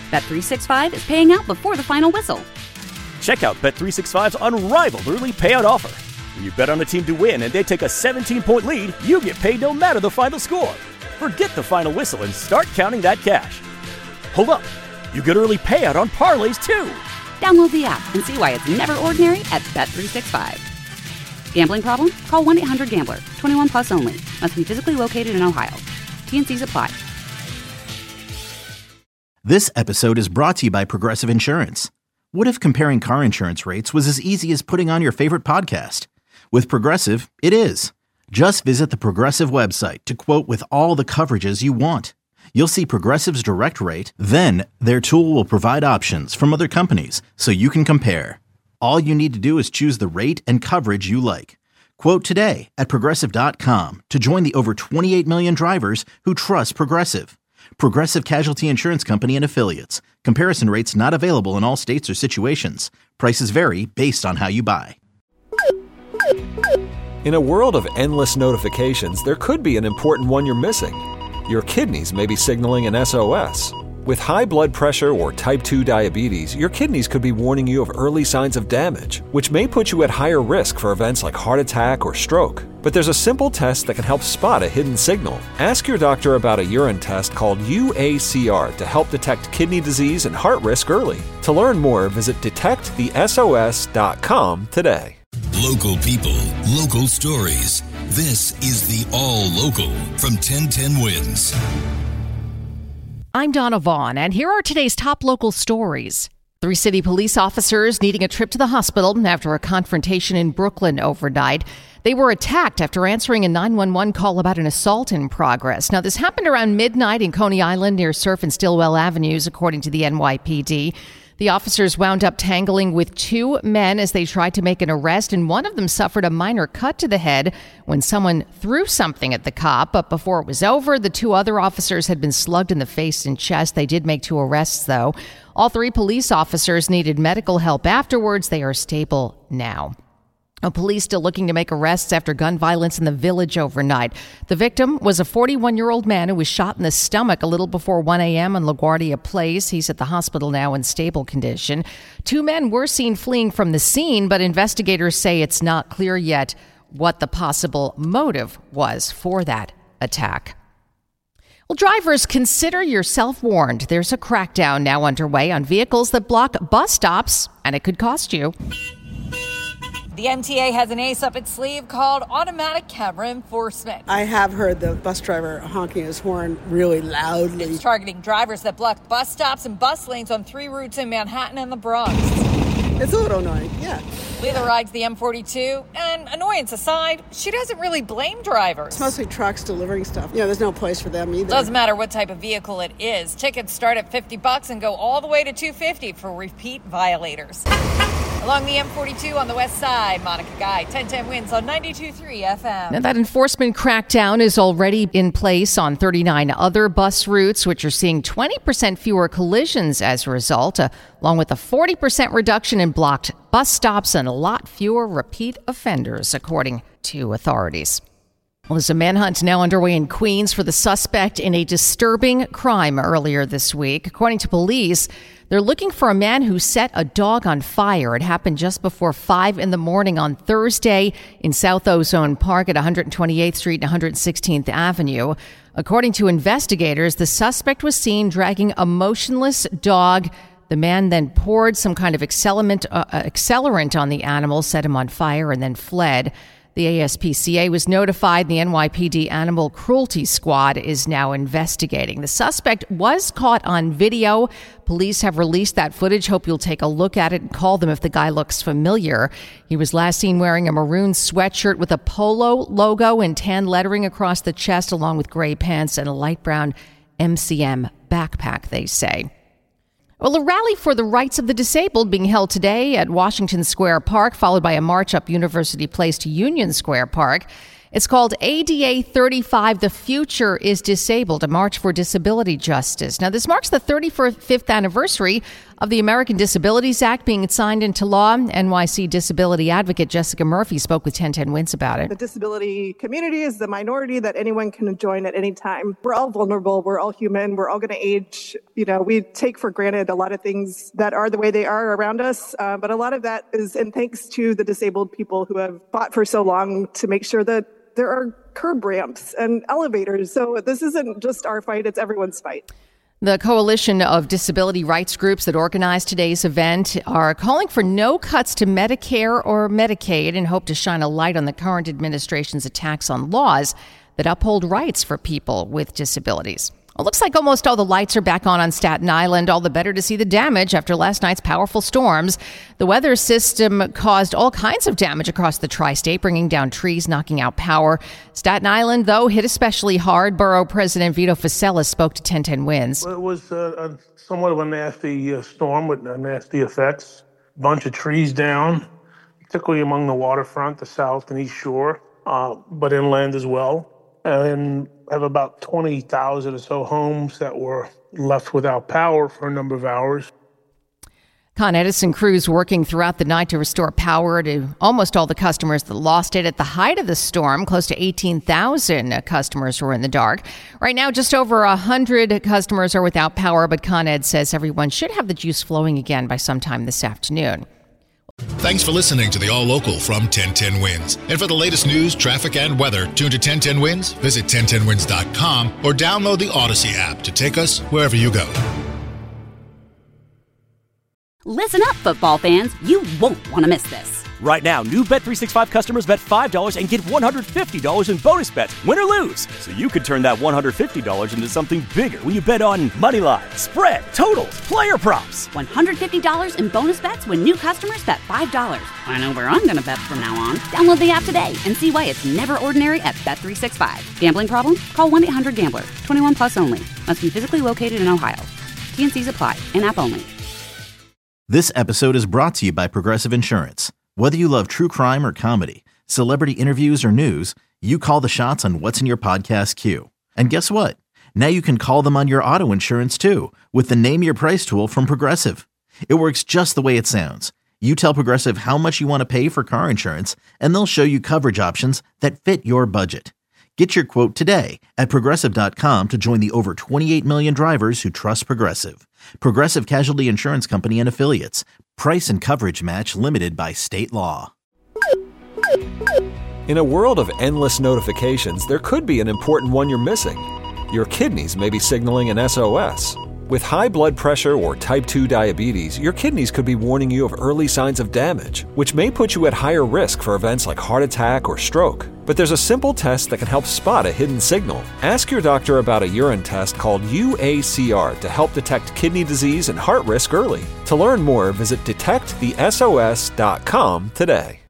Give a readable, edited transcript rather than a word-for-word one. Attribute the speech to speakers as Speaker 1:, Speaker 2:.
Speaker 1: Bet365 is paying out before the final whistle.
Speaker 2: Check out Bet365's unrivaled early payout offer. When you bet on a team to win and they take a 17-point lead, you get paid no matter the final score. Forget the final whistle and start counting that cash. Hold up. You get early payout on parlays, too.
Speaker 1: Download the app and see why it's never ordinary at Bet365. Gambling problem? Call 1-800-GAMBLER. 21 plus only. Must be physically located in Ohio. T&Cs apply.
Speaker 3: This episode is brought to you by Progressive Insurance. What if comparing car insurance rates was as easy as putting on your favorite podcast? With Progressive, it is. Just visit the Progressive website to quote with all the coverages you want. You'll see Progressive's direct rate, then their tool will provide options from other companies so you can compare. All you need to do is choose the rate and coverage you like. Quote today at Progressive.com to join the over 28 million drivers who trust Progressive. Progressive Casualty Insurance Company and Affiliates. Comparison rates not available in all states or situations. Prices vary based on how you buy.
Speaker 4: In a world of endless notifications, there could be an important one you're missing. Your kidneys may be signaling an SOS. With high blood pressure or type 2 diabetes, your kidneys could be warning you of early signs of damage, which may put you at higher risk for events like heart attack or stroke. But there's a simple test that can help spot a hidden signal. Ask your doctor about a urine test called UACR to help detect kidney disease and heart risk early. To learn more, visit detectthesos.com today.
Speaker 5: Local people, local stories. This is the All Local from 1010 Wins.
Speaker 6: I'm Donna Vaughn, and here are today's top local stories. 3 city police officers needing a trip to the hospital after a confrontation in Brooklyn overnight. They were attacked after answering a 911 call about an assault in progress. Now, this happened around midnight in Coney Island near Surf and Stillwell Avenues, according to the NYPD. The officers wound up tangling with 2 men as they tried to make an arrest, and one of them suffered a minor cut to the head when someone threw something at the cop. But before it was over, the 2 other officers had been slugged in the face and chest. They did make 2 arrests, though. All 3 police officers needed medical help afterwards. They are stable now. Police still looking to make arrests after gun violence in the Village overnight. The victim was a 41-year-old man who was shot in the stomach a little before 1 a.m. on LaGuardia Place. He's at the hospital now in stable condition. 2 men were seen fleeing from the scene, but investigators say it's not clear yet what the possible motive was for that attack. Well, drivers, consider yourself warned. There's a crackdown now underway on vehicles that block bus stops, and it could cost you.
Speaker 7: The MTA has an ace up its sleeve called automatic camera enforcement.
Speaker 8: I have heard the bus driver honking his horn really loudly.
Speaker 7: It's targeting drivers that block bus stops and bus lanes on 3 routes in Manhattan and the Bronx.
Speaker 8: It's a little annoying, yeah.
Speaker 7: Leila rides the M42, and annoyance aside, she doesn't really blame drivers.
Speaker 8: It's mostly trucks delivering stuff. There's no place for them either.
Speaker 7: Doesn't matter what type of vehicle it is. Tickets start at $50 and go all the way to $250 for repeat violators. Along the M42 on the west side, Monica Guy, 1010 Wins on 92.3 FM.
Speaker 6: Now, that enforcement crackdown is already in place on 39 other bus routes, which are seeing 20% fewer collisions as a result, along with a 40% reduction in blocked bus stops and a lot fewer repeat offenders, according to authorities. Well, there's a manhunt now underway in Queens for the suspect in a disturbing crime earlier this week. According to police, they're looking for a man who set a dog on fire. It happened just before 5 in the morning on Thursday in South Ozone Park at 128th Street and 116th Avenue. According to investigators, the suspect was seen dragging a motionless dog. The man then poured some kind of accelerant on the animal, set him on fire, and then fled. The ASPCA was notified. The NYPD Animal Cruelty Squad is now investigating. The suspect was caught on video. Police have released that footage. Hope you'll take a look at it and call them if the guy looks familiar. He was last seen wearing a maroon sweatshirt with a Polo logo and tan lettering across the chest, along with gray pants and a light brown MCM backpack, they say. Well, a rally for the rights of the disabled being held today at Washington Square Park, followed by a march up University Place to Union Square Park. It's called ADA 35, The Future is Disabled, a march for disability justice. Now, this marks the 35th anniversary of the American Disabilities Act being signed into law. NYC disability advocate Jessica Murphy spoke with 1010 Wins about it.
Speaker 9: The disability community is the minority that anyone can join at any time. We're all vulnerable. We're all human. We're all going to age. We take for granted a lot of things that are the way they are around us. But a lot of that is in thanks to the disabled people who have fought for so long to make sure that there are curb ramps and elevators. So this isn't just our fight, it's everyone's fight.
Speaker 6: The coalition of disability rights groups that organized today's event are calling for no cuts to Medicare or Medicaid and hope to shine a light on the current administration's attacks on laws that uphold rights for people with disabilities. It looks like almost all the lights are back on Staten Island, all the better to see the damage after last night's powerful storms. The weather system caused all kinds of damage across the tri-state, bringing down trees, knocking out power. Staten Island, though, hit especially hard. Borough President Vito Fossella spoke to 1010 Wins.
Speaker 10: It was somewhat of a nasty storm with nasty effects. A bunch of trees down, particularly among the waterfront, the south and east shore, but inland as well. And have about 20,000 or so homes that were left without power for a number of hours.
Speaker 6: Con Edison crews working throughout the night to restore power to almost all the customers that lost it. At the height of the storm, close to 18,000 customers were in the dark. Right now, just over 100 customers are without power, but Con Ed says everyone should have the juice flowing again by sometime this afternoon.
Speaker 5: Thanks for listening to the All Local from 1010 Wins. And for the latest news, traffic, and weather, tune to 1010 Wins, visit 1010wins.com, or download the Odyssey app to take us wherever you go.
Speaker 1: Listen up, football fans. You won't want to miss this.
Speaker 2: Right now, new Bet365 customers bet $5 and get $150 in bonus bets, win or lose. So you could turn that $150 into something bigger when you bet on money line, spread, totals, player props.
Speaker 1: $150 in bonus bets when new customers bet $5. I know where I'm going to bet from now on. Download the app today and see why it's never ordinary at Bet365. Gambling problem? Call 1-800-GAMBLER. 21 plus only. Must be physically located in Ohio. T&Cs apply. In-app only.
Speaker 3: This episode is brought to you by Progressive Insurance. Whether you love true crime or comedy, celebrity interviews or news, you call the shots on what's in your podcast queue. And guess what? Now you can call them on your auto insurance too with the Name Your Price tool from Progressive. It works just the way it sounds. You tell Progressive how much you want to pay for car insurance, and they'll show you coverage options that fit your budget. Get your quote today at Progressive.com to join the over 28 million drivers who trust Progressive. Progressive Casualty Insurance Company and Affiliates. Price and coverage match limited by state law.
Speaker 4: In a world of endless notifications, there could be an important one you're missing. Your kidneys may be signaling an SOS. With high blood pressure or type 2 diabetes, your kidneys could be warning you of early signs of damage, which may put you at higher risk for events like heart attack or stroke. But there's a simple test that can help spot a hidden signal. Ask your doctor about a urine test called UACR to help detect kidney disease and heart risk early. To learn more, visit detectthesos.com today.